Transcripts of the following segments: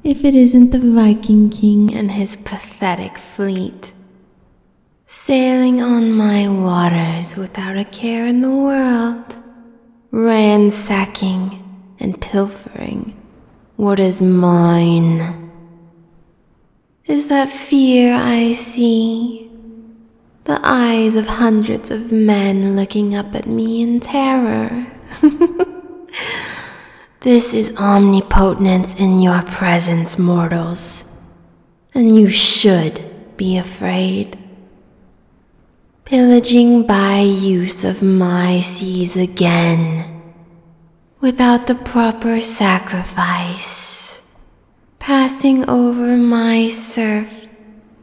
if it isn't the Viking King and his pathetic fleet, sailing on my waters without a care in the world, ransacking and pilfering what is mine. Is that fear I see? The eyes of hundreds of men looking up at me in terror. This is omnipotence in your presence, mortals, and you should be afraid. Pillaging by use of my seas again, without the proper sacrifice, passing over my surf,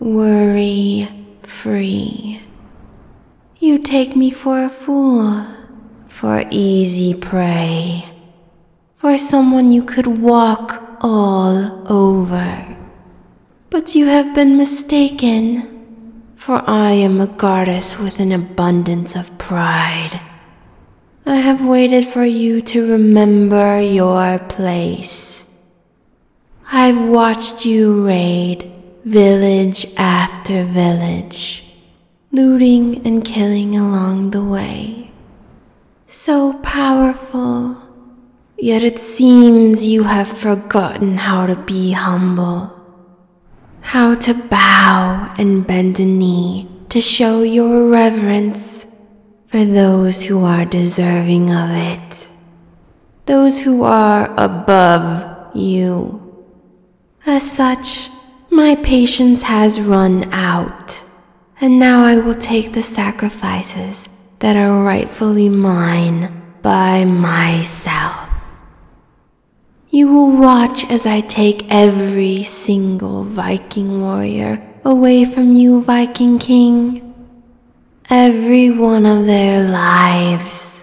worry-free. You take me for a fool, for easy prey, for someone you could walk all over. But you have been mistaken, for I am a goddess with an abundance of pride. I have waited for you to remember your place. I've watched you raid village after village, looting and killing along the way. So powerful, yet it seems you have forgotten how to be humble, how to bow and bend a knee to show your reverence for those who are deserving of it, those who are above you. As such, my patience has run out, and now I will take the sacrifices that are rightfully mine by myself. You will watch as I take every single Viking warrior away from you, Viking King. Every one of their lives.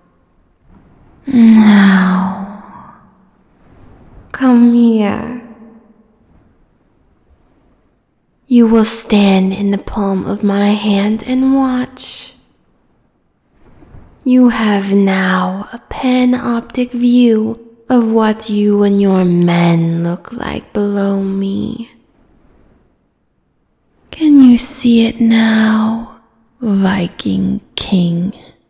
Now, come here. You will stand in the palm of my hand and watch. You have now a panoptic view of what you and your men look like below me. Can you see it now, Viking King?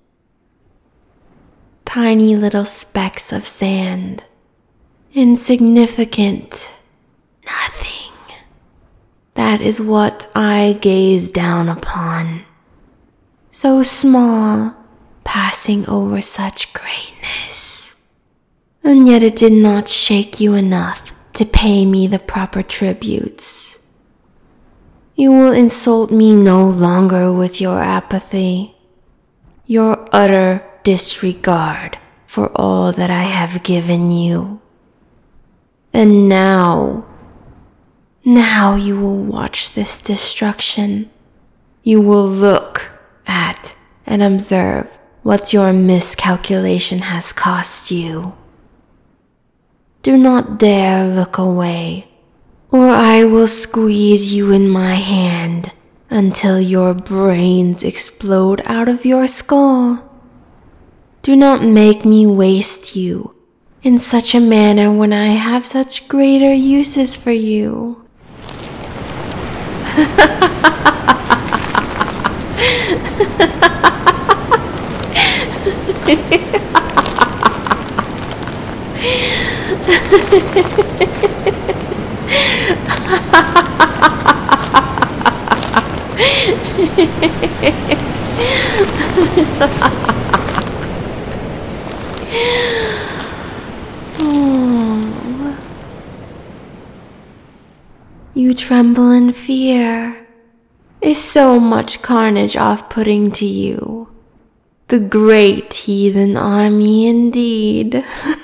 Tiny little specks of sand, insignificant, nothing. That is what I gaze down upon. So small, passing over such greatness. And yet it did not shake you enough to pay me the proper tributes. You will insult me no longer with your apathy, your utter disregard for all that I have given you. And now you will watch this destruction. You will look at and observe what your miscalculation has cost you. Do not dare look away, or I will squeeze you in my hand until your brains explode out of your skull. Do not make me waste you in such a manner when I have such greater uses for you. You tremble in fear. Is so much carnage off-putting to you? The great heathen army indeed.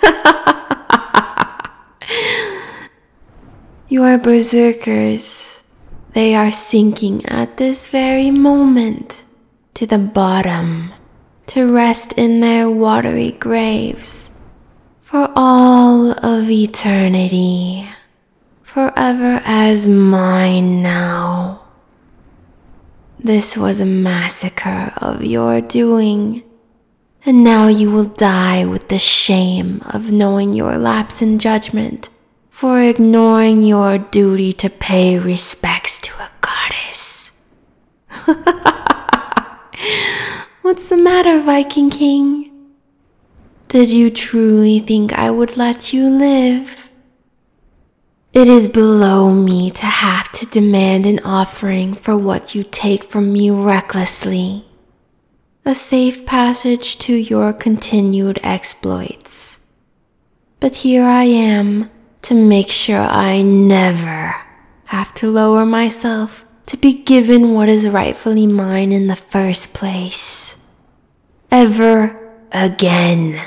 Your berserkers, they are sinking at this very moment to the bottom to rest in their watery graves for all of eternity, forever as mine now. This was a massacre of your doing, and now you will die with the shame of knowing your lapse in judgment for ignoring your duty to pay respects to a goddess. What's the matter, Viking King? Did you truly think I would let you live? It is below me to have to demand an offering for what you take from me recklessly. A safe passage to your continued exploits. But here I am to make sure I never have to lower myself to be given what is rightfully mine in the first place. Ever again.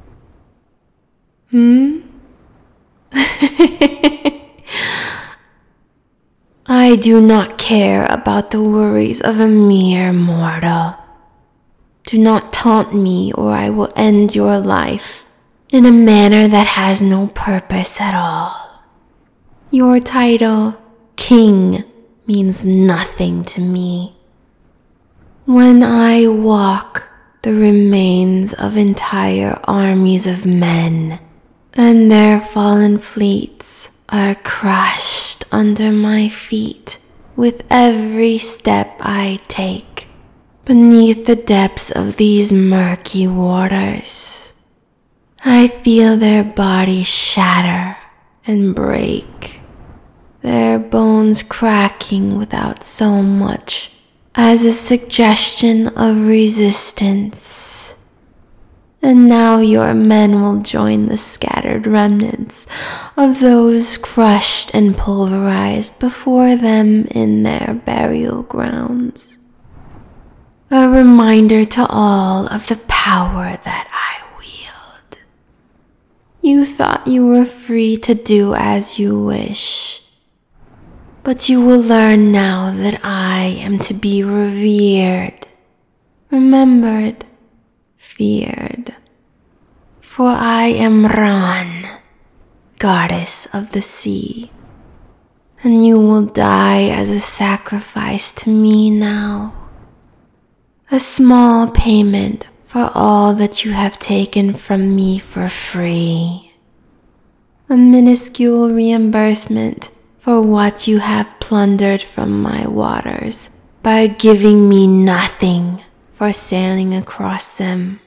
I do not care about the worries of a mere mortal. Do not taunt me or I will end your life in a manner that has no purpose at all. Your title, King, means nothing to me. When I walk the remains of entire armies of men, and their fallen fleets are crushed under my feet with every step I take beneath the depths of these murky waters. I feel their bodies shatter and break, their bones cracking without so much as a suggestion of resistance. And now your men will join the scattered remnants of those crushed and pulverized before them in their burial grounds. A reminder to all of the power that I wield. You thought you were free to do as you wish. But you will learn now that I am to be revered, remembered, feared. For I am Ran, goddess of the sea, and you will die as a sacrifice to me now. A small payment for all that you have taken from me for free. A minuscule reimbursement for what you have plundered from my waters by giving me nothing for sailing across them.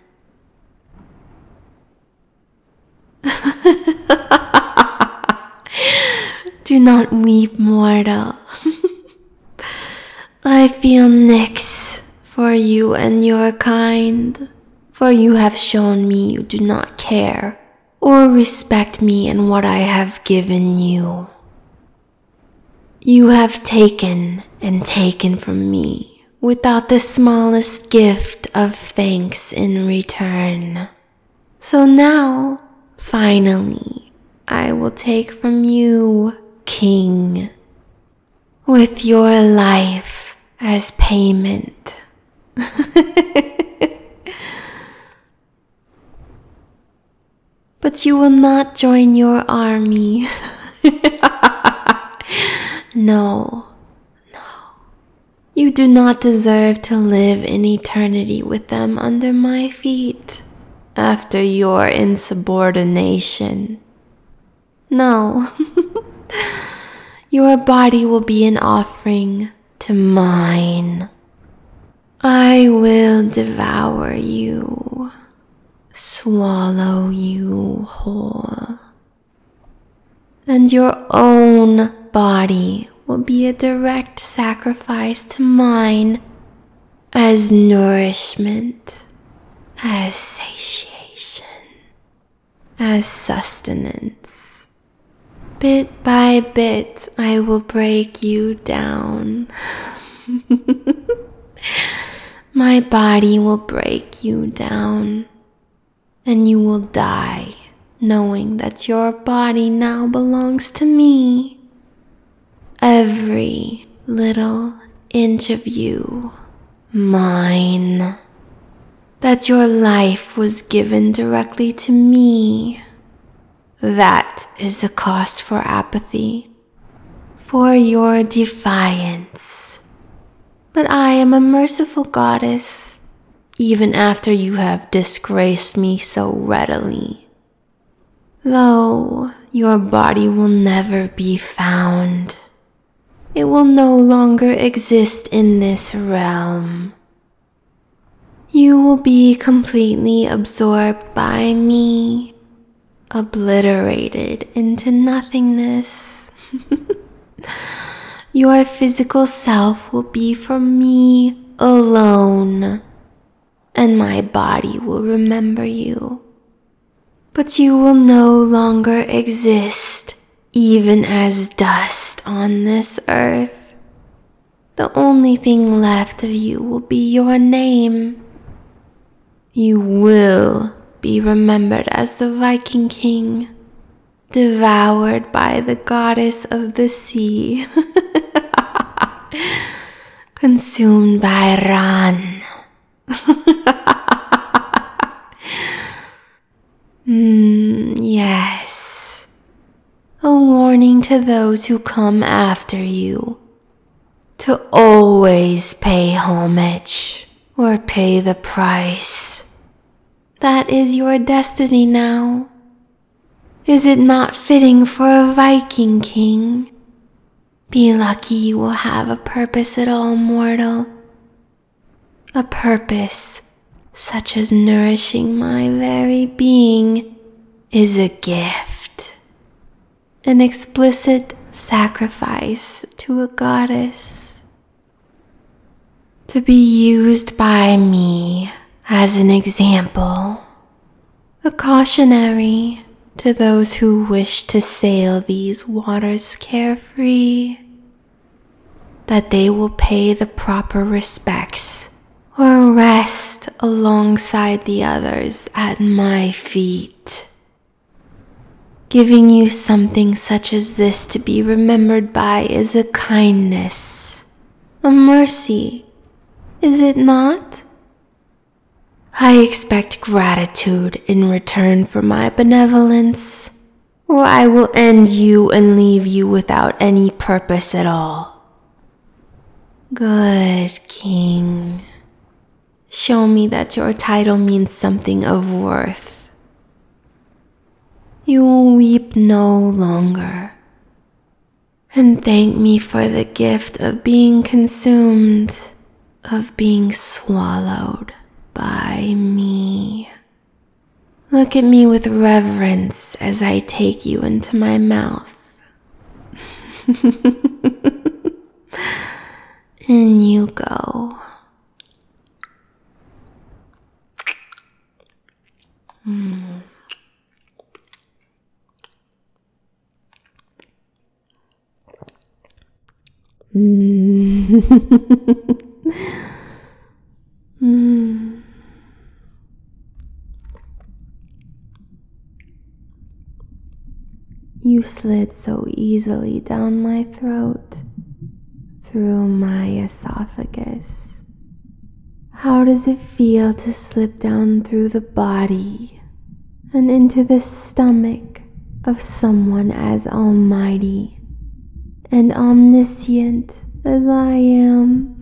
Do not weep, mortal. I feel nix for you and your kind, for you have shown me you do not care or respect me and what I have given you. You have taken and taken from me without the smallest gift of thanks in return. So now, finally, I will take from you, King, with your life as payment. But you will not join your army. No. You do not deserve to live in eternity with them under my feet after your insubordination. No. Your body will be an offering to mine. I will devour you, swallow you whole. And your own body will be a direct sacrifice to mine as nourishment, as satiation, as sustenance. Bit by bit, I will break you down. My body will break you down, and you will die knowing that your body now belongs to me. Every little inch of you, mine. That your life was given directly to me. That is the cost for apathy, for your defiance. But I am a merciful goddess, even after you have disgraced me so readily. Though your body will never be found. It will no longer exist in this realm. You will be completely absorbed by me, obliterated into nothingness. Your physical self will be for me alone, and my body will remember you. But you will no longer exist, even as dust on this earth. The only thing left of you will be your name. You will be remembered as the Viking King, devoured by the goddess of the sea, consumed by Ran. Yes. A warning to those who come after you, to always pay homage or pay the price. That is your destiny now. Is it not fitting for a Viking king? Be lucky you will have a purpose at all, mortal. A purpose such as nourishing my very being is a gift. An explicit sacrifice to a goddess. To be used by me as an example. A cautionary to those who wish to sail these waters carefree, that they will pay the proper respects or rest alongside the others at my feet. Giving you something such as this to be remembered by is a kindness, a mercy, is it not? I expect gratitude in return for my benevolence, or I will end you and leave you without any purpose at all. Good, King. Show me that your title means something of worth. You will weep no longer, and thank me for the gift of being consumed, of being swallowed by me. Look at me with reverence as I take you into my mouth. In you go. You slid so easily down my throat, through my esophagus. How does it feel to slip down through the body and into the stomach of someone as almighty and omniscient as I am?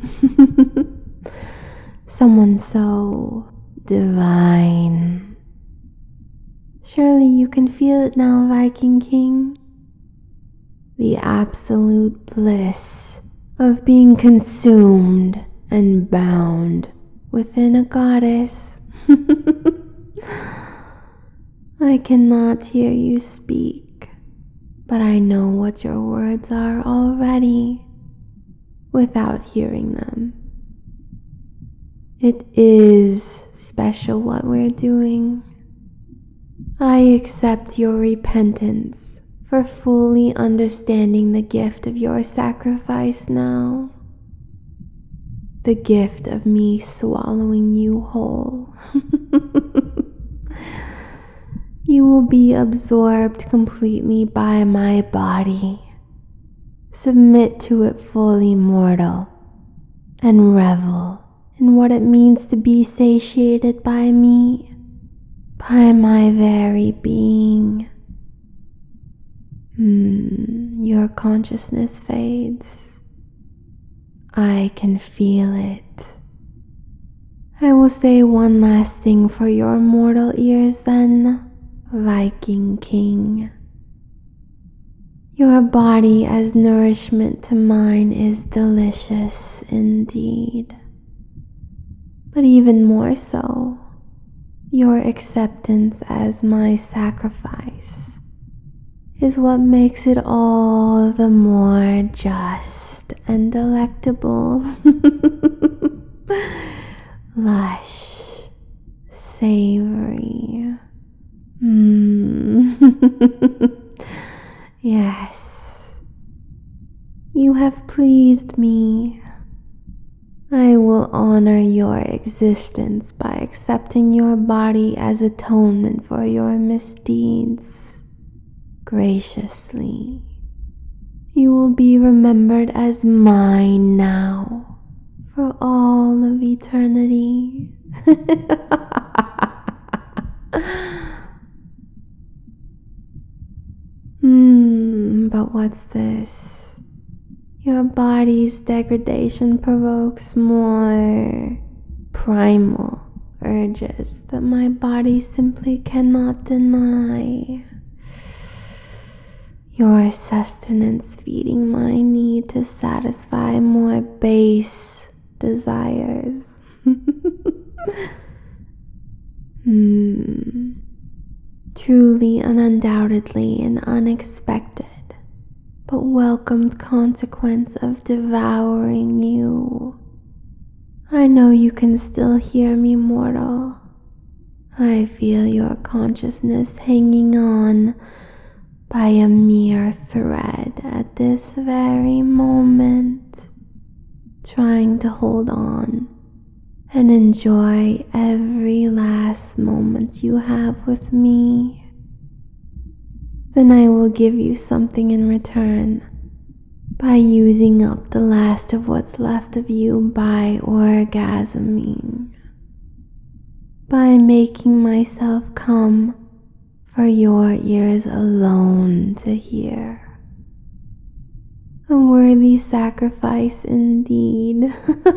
Someone so divine. Surely you can feel it now, Viking King. The absolute bliss of being consumed and bound within a goddess. I cannot hear you speak, but I know what your words are already, without hearing them. It is special what we're doing. I accept your repentance for fully understanding the gift of your sacrifice now. The gift of me swallowing you whole. You will be absorbed completely by my body. Submit to it fully, mortal, and revel in what it means to be satiated by me. By my very being. Your consciousness fades. I can feel it. I will say one last thing for your mortal ears then, Viking King. Your body as nourishment to mine is delicious indeed. But even more so, your acceptance as my sacrifice is what makes it all the more just and delectable. Lush, savory. Yes, you have pleased me. I will honor your existence by accepting your body as atonement for your misdeeds. Graciously, you will be remembered as mine now for all of eternity. But what's this? Your body's degradation provokes more primal urges that my body simply cannot deny. Your sustenance feeding my need to satisfy more base desires. Truly and undoubtedly an unexpected but welcomed consequence of devouring you. I know you can still hear me, mortal. I feel your consciousness hanging on by a mere thread at this very moment, trying to hold on and enjoy every last moment you have with me. Then I will give you something in return by using up the last of what's left of you by orgasming, by making myself come for your ears alone to hear. A worthy sacrifice indeed.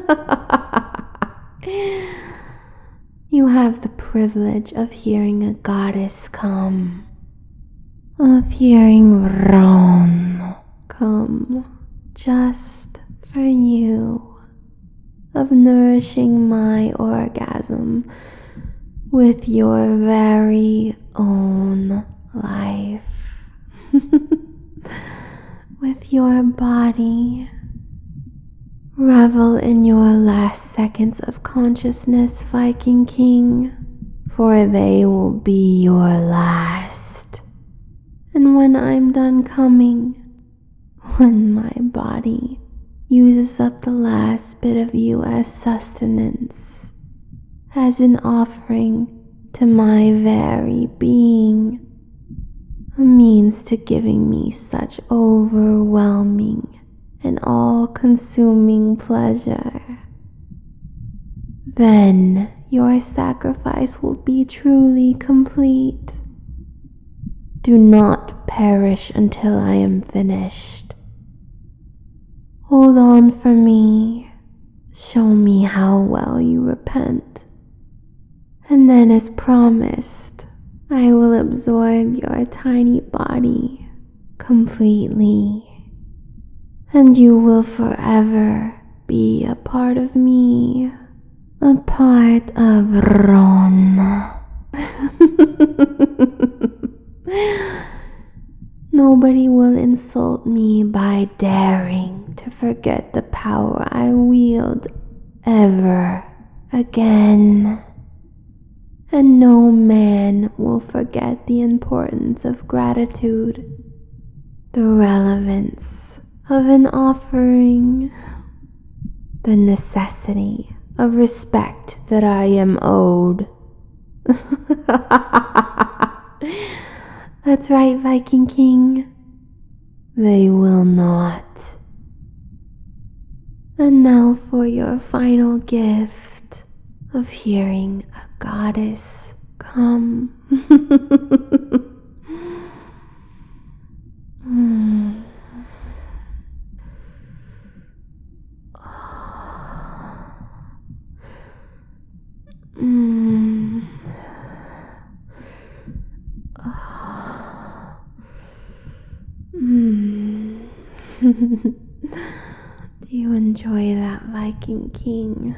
You have the privilege of hearing a goddess come, of hearing Ron come just for you, of nourishing my orgasm with your very own life, with your body. Revel in your last seconds of consciousness, Viking King, for they will be your last. And when I'm done coming, when my body uses up the last bit of you as sustenance, as an offering to my very being, a means to giving me such overwhelming and all-consuming pleasure, then your sacrifice will be truly complete. Do not perish until I am finished. Hold on for me. Show me how well you repent. And then, as promised, I will absorb your tiny body completely. And you will forever be a part of me, a part of Ron. Nobody will insult me by daring to forget the power I wield ever again. And no man will forget the importance of gratitude, the relevance of an offering, the necessity of respect that I am owed. That's right, Viking King. They will not. And now for your final gift of hearing a goddess come. Do you enjoy that, Viking King?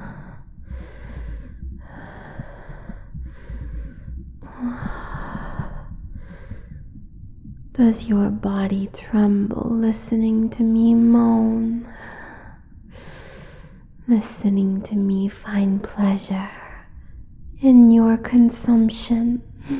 Does your body tremble listening to me moan? Listening to me find pleasure in your consumption?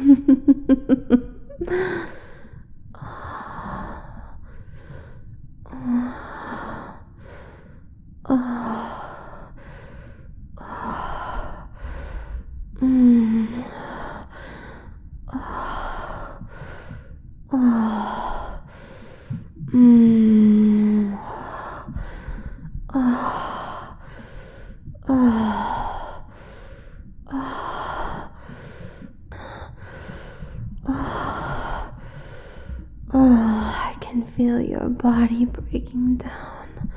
I can feel your body breaking down.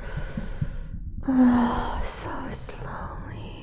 So slowly.